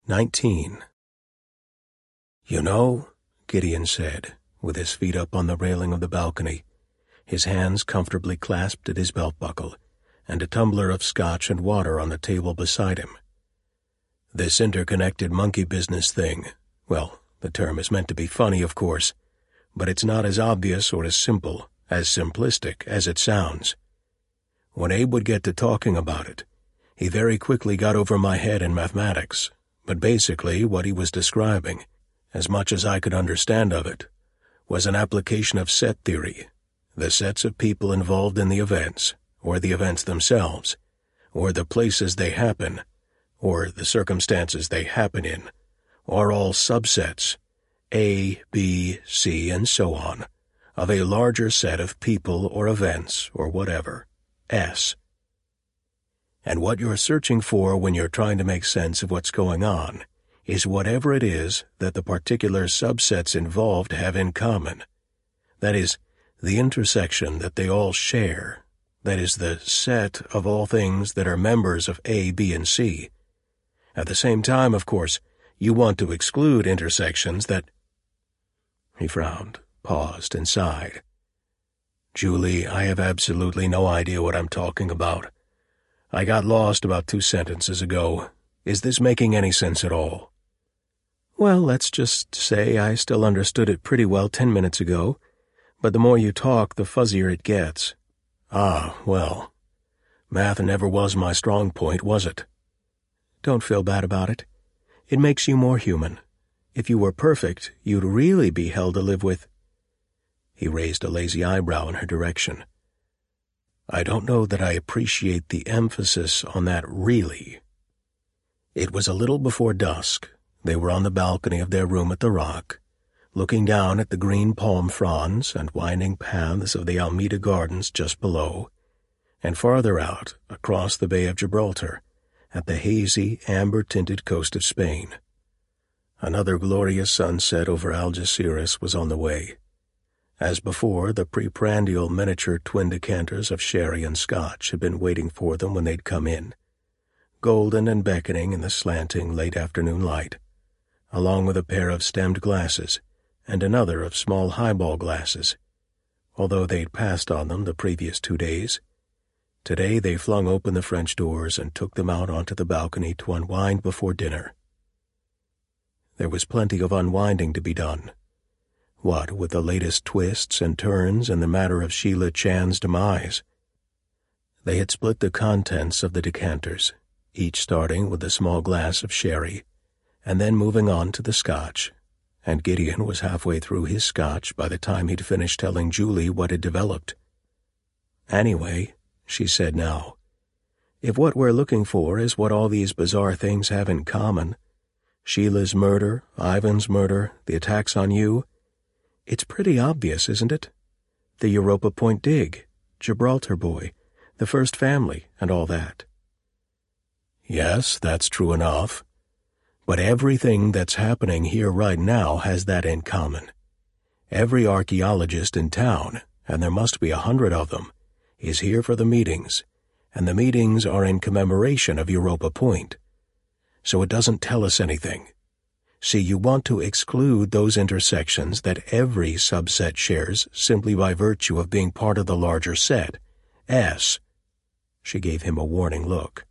19. "You know," Gideon said, with his feet up on the railing of the balcony, his hands comfortably clasped at his belt-buckle, and a tumbler of scotch and water on the table beside him. "This interconnected monkey business thing, well, the term is meant to be funny, of course, but it's not as obvious or as simple, as simplistic as it sounds. When Abe would get to talking about it, he very quickly got over my head in mathematics, but basically what he was describing, as much as I could understand of it, was an application of set theory, the sets of people involved in the events, or the events themselves, or the places they happen, or the circumstances they happen in, are all subsets, A, B, C, and so on, of a larger set of people or events or whatever, S. And what you're searching for when you're trying to make sense of what's going on is whatever it is that the particular subsets involved have in common. That is, the intersection that they all share. That is, the set of all things that are members of A, B, and C. At the same time, of course, you want to exclude intersections that—" He frowned, paused, and sighed. "Julie, I have absolutely no idea what I'm talking about. I got lost about 2 sentences ago. Is this making any sense at all?" "Well, let's just say I still understood it pretty well 10 minutes ago, but the more you talk, the fuzzier it gets." "Ah, well, math never was my strong point, was it?" "Don't feel bad about it. It makes you more human. If you were perfect, you'd really be hell to live with." He raised a lazy eyebrow in her direction. "I don't know that I appreciate the emphasis on that really." It was a little before dusk. They were on the balcony of their room at the Rock, looking down at the green palm fronds and winding paths of the Almeida Gardens just below, and farther out, across the Bay of Gibraltar, at the hazy, amber-tinted coast of Spain. Another glorious sunset over Algeciras was on the way. As before, the preprandial miniature twin decanters of sherry and scotch had been waiting for them when they'd come in, golden and beckoning in the slanting late-afternoon light, along with a pair of stemmed glasses and another of small highball glasses, although they'd passed on them the previous 2 days. Today they flung open the French doors and took them out onto the balcony to unwind before dinner. There was plenty of unwinding to be done. What with the latest twists and turns in the matter of Sheila Chan's demise. They had split the contents of the decanters, each starting with a small glass of sherry, and then moving on to the scotch, and Gideon was halfway through his scotch by the time he'd finished telling Julie what had developed. "Anyway," she said now, "if what we're looking for is what all these bizarre things have in common, Sheila's murder, Ivan's murder, the attacks on you, it's pretty obvious, isn't it? The Europa Point dig, Gibraltar boy, the first family, and all that." "Yes, that's true enough. But everything that's happening here right now has that in common. Every archaeologist in town, and there must be 100 of them, is here for the meetings, and the meetings are in commemoration of Europa Point. So it doesn't tell us anything. See, you want to exclude those intersections that every subset shares simply by virtue of being part of the larger set, S." She gave him a warning look.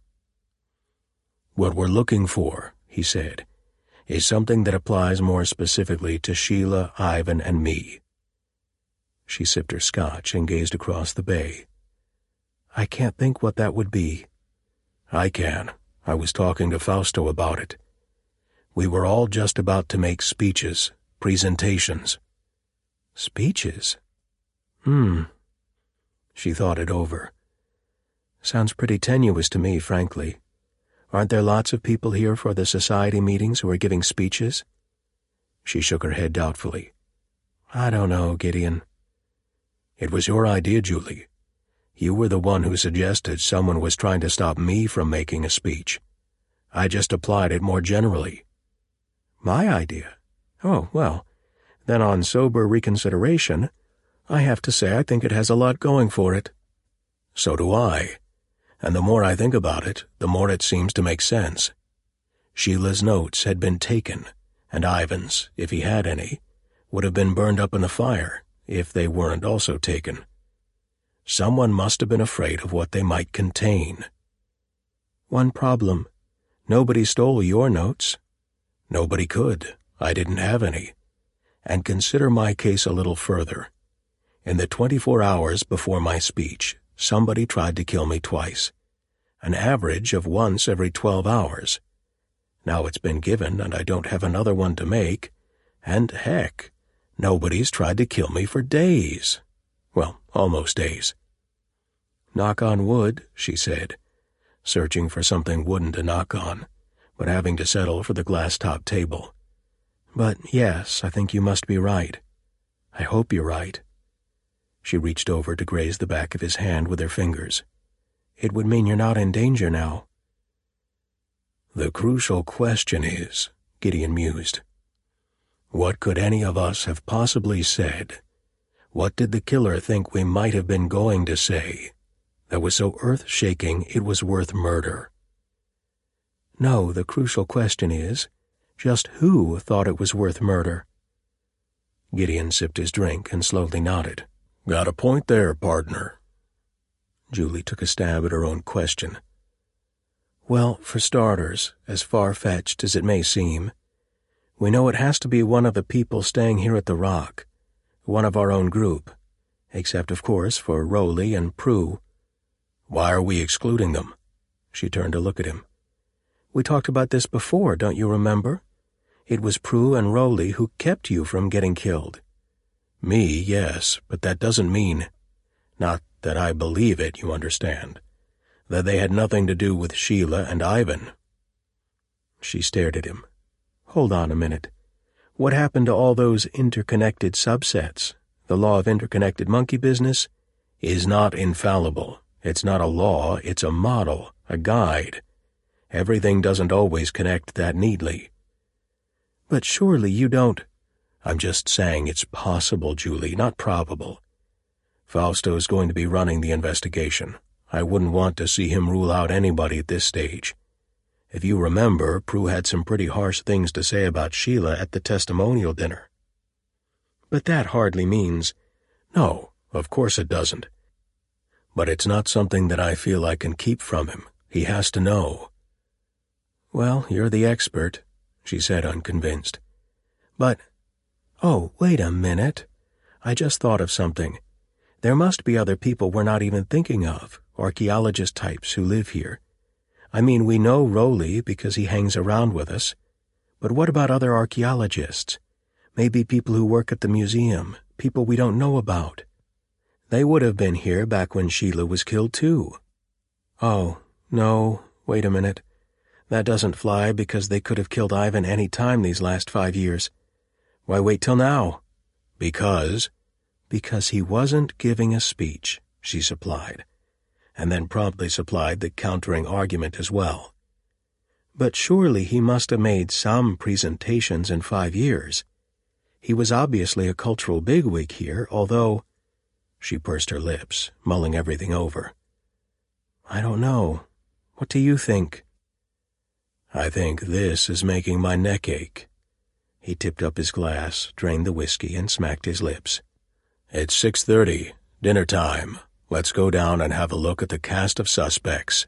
"What we're looking for," he said, "is something that applies more specifically to Sheila, Ivan, and me." She sipped her scotch and gazed across the bay. "I can't think what that would be." "I can. I was talking to Fausto about it. We were all just about to make speeches, presentations." "Speeches? She thought it over. "Sounds pretty tenuous to me, frankly. Aren't there lots of people here for the society meetings who are giving speeches?" She shook her head doubtfully. "I don't know, Gideon." "It was your idea, Julie. You were the one who suggested someone was trying to stop me from making a speech. I just applied it more generally." "My idea? Oh, well, then on sober reconsideration, I have to say I think it has a lot going for it." "So do I. And the more I think about it, the more it seems to make sense. Sheila's notes had been taken, and Ivan's, if he had any, would have been burned up in the fire if they weren't also taken. Someone must have been afraid of what they might contain. One problem. Nobody stole your notes. Nobody could. I didn't have any. And consider my case a little further. In the 24 hours before my speech, somebody tried to kill me twice, an average of once every 12 hours. Now it's been given and I don't have another one to make, and heck, nobody's tried to kill me for days. Well, almost days. Knock on wood, she said, searching for something wooden to knock on, but having to settle for the glass-top table. But yes, I think you must be right. I hope you're right. She reached over to graze the back of his hand with her fingers. It would mean you're not in danger now. The crucial question is, Gideon mused, what could any of us have possibly said? What did the killer think we might have been going to say that was so earth-shaking it was worth murder? No, the crucial question is, just who thought it was worth murder? Gideon sipped his drink and slowly nodded. Got a point there, partner. Julie took a stab at her own question. Well, for starters, as far-fetched as it may seem, we know it has to be one of the people staying here at the Rock, one of our own group, except, of course, for Rowley and Prue. Why are we excluding them? She turned to look at him. We talked about this before, don't you remember? It was Prue and Rowley who kept you from getting killed. Me, yes, but that doesn't mean, not that I believe it, you understand, that they had nothing to do with Sheila and Ivan. She stared at him. Hold on a minute. What happened to all those interconnected subsets? The law of interconnected monkey business is not infallible. It's not a law, it's a model, a guide. Everything doesn't always connect that neatly. But surely you don't... I'm just saying it's possible, Julie, not probable. Fausto's going to be running the investigation. I wouldn't want to see him rule out anybody at this stage. If you remember, Prue had some pretty harsh things to say about Sheila at the testimonial dinner. But that hardly means... No, of course it doesn't. But it's not something that I feel I can keep from him. He has to know. Well, you're the expert, she said, unconvinced. But... Oh, wait a minute. I just thought of something. There must be other people we're not even thinking of, archaeologist types who live here. I mean, we know Rowley because he hangs around with us. But what about other archaeologists? Maybe people who work at the museum, people we don't know about. They would have been here back when Sheila was killed, too. Oh, no, wait a minute. That doesn't fly because they could have killed Ivan any time these last 5 years. Why wait till now? Because he wasn't giving a speech, she supplied, and then promptly supplied the countering argument as well. But surely he must have made some presentations in 5 years. He was obviously a cultural bigwig here, although... She pursed her lips, mulling everything over. I don't know. What do you think? I think this is making my neck ache. He tipped up his glass, drained the whiskey, and smacked his lips. It's 6:30, dinner time. Let's go down and have a look at the cast of suspects.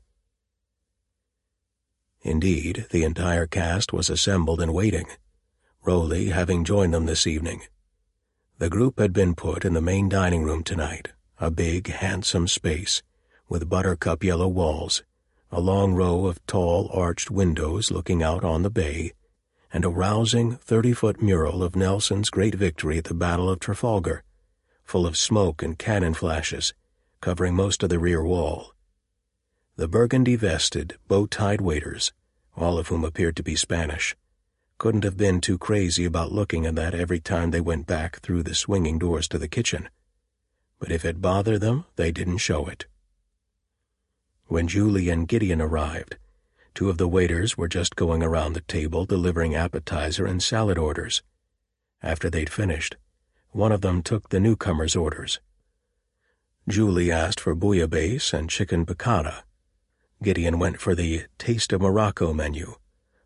Indeed, the entire cast was assembled and waiting, Rowley having joined them this evening. The group had been put in the main dining room tonight, a big, handsome space, with buttercup yellow walls, a long row of tall, arched windows looking out on the bay, and a rousing 30-foot mural of Nelson's great victory at the Battle of Trafalgar, full of smoke and cannon flashes, covering most of the rear wall. The burgundy-vested, bow-tied waiters, all of whom appeared to be Spanish, couldn't have been too crazy about looking at that every time they went back through the swinging doors to the kitchen. But if it bothered them, they didn't show it. When Julie and Gideon arrived, 2 of the waiters were just going around the table delivering appetizer and salad orders. After they'd finished, one of them took the newcomers' orders. Julie asked for bouillabaisse and chicken piccata. Gideon went for the Taste of Morocco menu,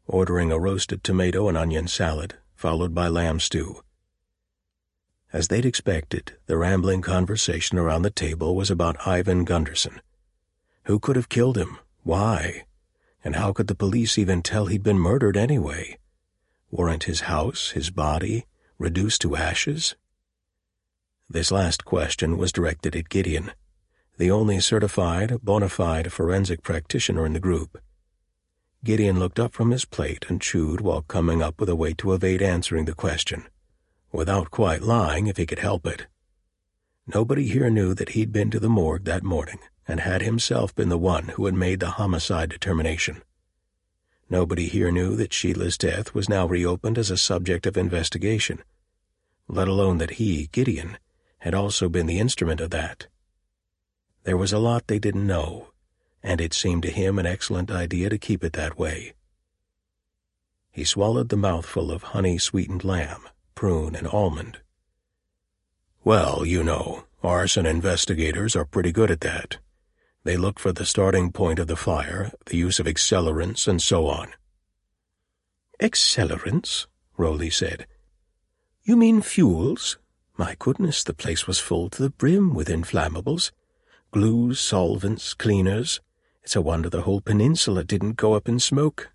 ordering a roasted tomato and onion salad, followed by lamb stew. As they'd expected, the rambling conversation around the table was about Ivan Gunderson. Who could have killed him? Why? And how could the police even tell he'd been murdered anyway? Weren't his house, his body, reduced to ashes? This last question was directed at Gideon, the only certified, bona fide forensic practitioner in the group. Gideon looked up from his plate and chewed while coming up with a way to evade answering the question, without quite lying if he could help it. Nobody here knew that he'd been to the morgue that morning and had himself been the one who had made the homicide determination. Nobody here knew that Sheila's death was now reopened as a subject of investigation, let alone that he, Gideon, had also been the instrument of that. There was a lot they didn't know, and it seemed to him an excellent idea to keep it that way. He swallowed the mouthful of honey-sweetened lamb, prune, and almond. Well, you know, arson investigators are pretty good at that. They look for the starting point of the fire, the use of accelerants, and so on. Accelerants? Rowley said. You mean fuels? My goodness, the place was full to the brim with inflammables. Glues, solvents, cleaners. It's a wonder the whole peninsula didn't go up in smoke.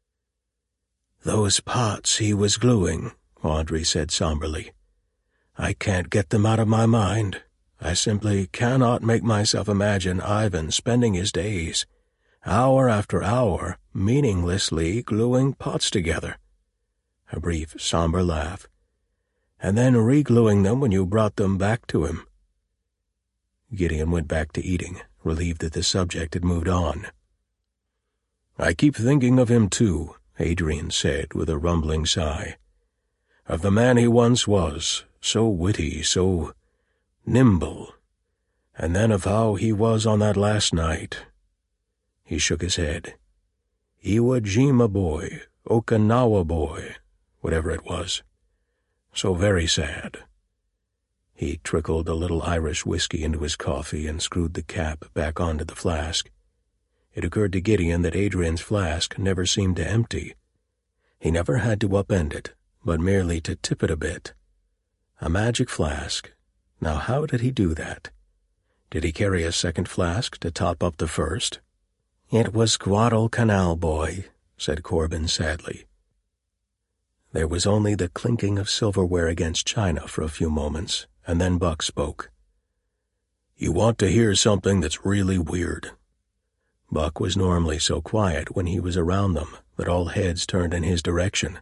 Those pots he was gluing, Audrey said somberly. I can't get them out of my mind. I simply cannot make myself imagine Ivan spending his days, hour after hour, meaninglessly gluing pots together. A brief, somber laugh. And then re-gluing them when you brought them back to him. Gideon went back to eating, relieved that the subject had moved on. I keep thinking of him too, Adrian said with a rumbling sigh. Of the man he once was, so witty, so nimble, and then of how he was on that last night. He shook his head. Iwo Jima boy, Okinawa boy, whatever it was. So very sad. He trickled a little Irish whiskey into his coffee and screwed the cap back onto the flask. It occurred to Gideon that Adrian's flask never seemed to empty. He never had to upend it, but merely to tip it a bit. A magic flask. Now how did he do that? Did he carry a second flask to top up the first? It was Guadalcanal, boy, said Corbin sadly. There was only the clinking of silverware against china for a few moments, and then Buck spoke. You want to hear something that's really weird. Buck was normally so quiet when he was around them that all heads turned in his direction.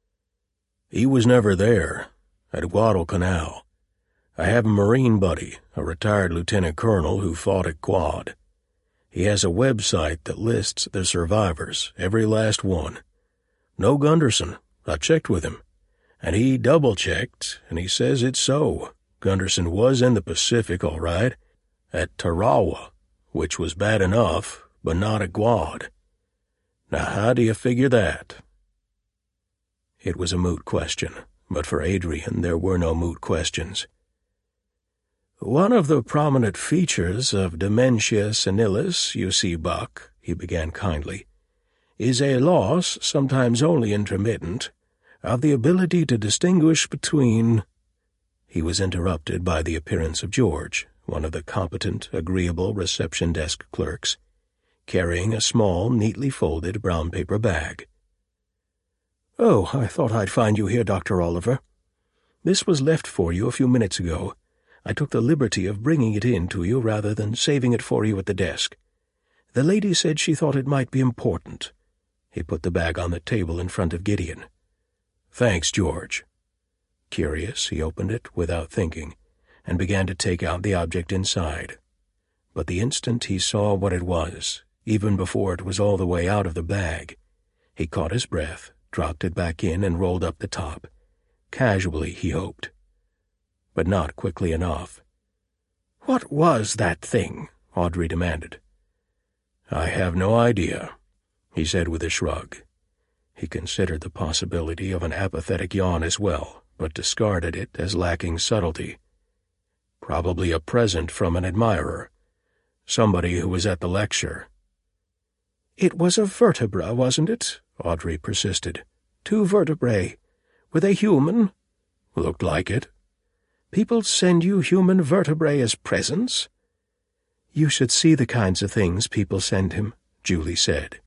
He was never there, at Guadalcanal. I have a Marine buddy, a retired lieutenant colonel who fought at Guad. He has a website that lists the survivors, every last one. No Gunderson. I checked with him, and he double-checked, and he says it's so. Gunderson was in the Pacific, all right, at Tarawa, which was bad enough, but not at Guad. Now how do you figure that? It was a moot question, but for Adrian there were no moot questions. One of the prominent features of dementia senilis, you see, Buck, he began kindly, is a loss, sometimes only intermittent, of the ability to distinguish between— He was interrupted by the appearance of George, one of the competent, agreeable reception desk clerks, carrying a small, neatly folded brown paper bag. Oh, I thought I'd find you here, Dr. Oliver. This was left for you a few minutes ago. I took the liberty of bringing it in to you rather than saving it for you at the desk. The lady said she thought it might be important. He put the bag on the table in front of Gideon. Thanks, George. Curious, he opened it without thinking, and began to take out the object inside. But the instant he saw what it was, even before it was all the way out of the bag, he caught his breath, dropped it back in, and rolled up the top. Casually, he hoped. But not quickly enough. What was that thing? Audrey demanded. I have no idea, he said with a shrug. He considered the possibility of an apathetic yawn as well, but discarded it as lacking subtlety. Probably a present from an admirer. Somebody who was at the lecture. It was a vertebra, wasn't it? Audrey persisted. 2 vertebrae. Were they human? Looked like it. People send you human vertebrae as presents? You should see the kinds of things people send him, Julie said.